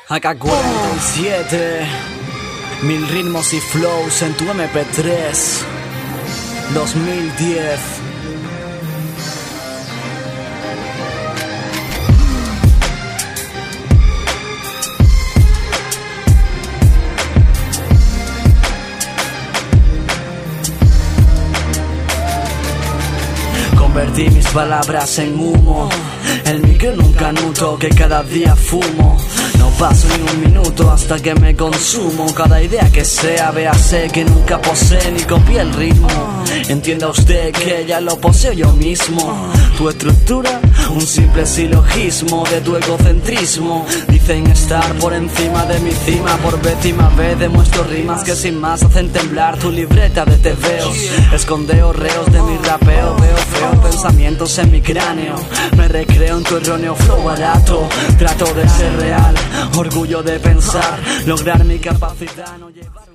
AK-47, 1000 ritmos y flows en tu MP3, 2010. Convertí mis palabras en humo, el micro en un canuto que cada día fumo. No paso ni un minuto hasta que me consumo. Cada idea que sea, véase que nunca posee ni copié el ritmo. Entienda usted que ya lo poseo yo mismo. Tu estructura, un simple silogismo de tu egocentrismo. Dicen estar por encima de mi cima. Por décima vez demuestro rimas que sin más hacen temblar tu libreta de tebeos. Escondeo reos de mi rapeo, veo feos pensamientos en mi cráneo. Me recreo en tu erróneo flow barato. Trato de ser real, orgullo de pensar, lograr mi capacidad, no llevar